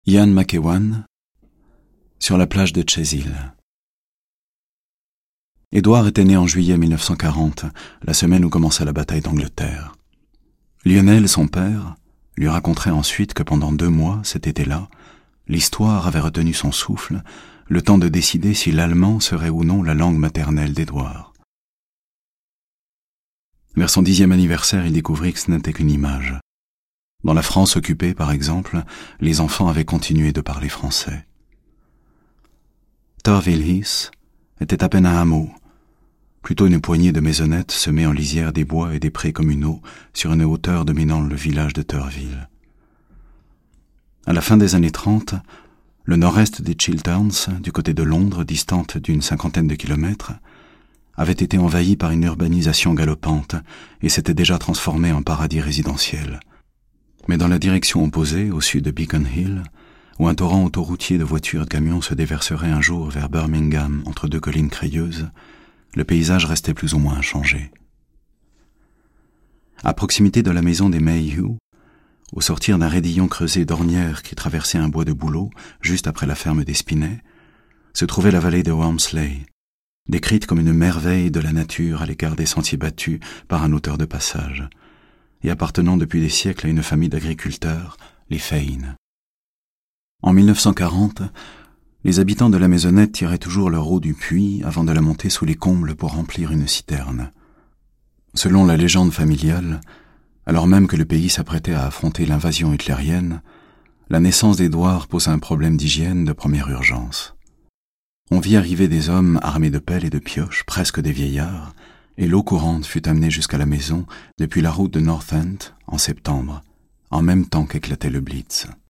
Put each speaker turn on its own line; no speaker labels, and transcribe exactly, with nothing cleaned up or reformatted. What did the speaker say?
Ian McEwan, sur la plage de Chesil. Édouard était né en juillet mille neuf cent quarante, la semaine où commença la bataille d'Angleterre. Lionel, son père, lui raconterait ensuite que pendant deux mois, cet été-là, l'histoire avait retenu son souffle, le temps de décider si l'allemand serait ou non la langue maternelle d'Édouard. Vers son dixième anniversaire, il découvrit que ce n'était qu'une image. Dans la France occupée, par exemple, les enfants avaient continué de parler français. Turville Heath était à peine un hameau, plutôt une poignée de maisonnettes semées en lisière des bois et des prés communaux sur une hauteur dominant le village de Turville. À la fin des années trente, le nord-est des Chilterns, du côté de Londres, distante d'une cinquantaine de kilomètres, avait été envahi par une urbanisation galopante et s'était déjà transformé en paradis résidentiel. Mais dans la direction opposée, au sud de Beacon Hill, où un torrent autoroutier de voitures et de camions se déverserait un jour vers Birmingham entre deux collines crayeuses, le paysage restait plus ou moins inchangé. À proximité de la maison des Mayhew, au sortir d'un raidillon creusé d'ornières qui traversait un bois de bouleaux juste après la ferme d'Espinay, se trouvait la vallée de Walmsley, décrite comme une merveille de la nature à l'écart des sentiers battus par un auteur de passage, et appartenant depuis des siècles à une famille d'agriculteurs, les Fane. En mille neuf cent quarante, les habitants de la maisonnette tiraient toujours leur eau du puits avant de la monter sous les combles pour remplir une citerne. Selon la légende familiale, alors même que le pays s'apprêtait à affronter l'invasion hitlérienne, la naissance d'Édouard posa un problème d'hygiène de première urgence. On vit arriver des hommes armés de pelles et de pioches, presque des vieillards, et l'eau courante fut amenée jusqu'à la maison depuis la route de North End en septembre, en même temps qu'éclatait le Blitz.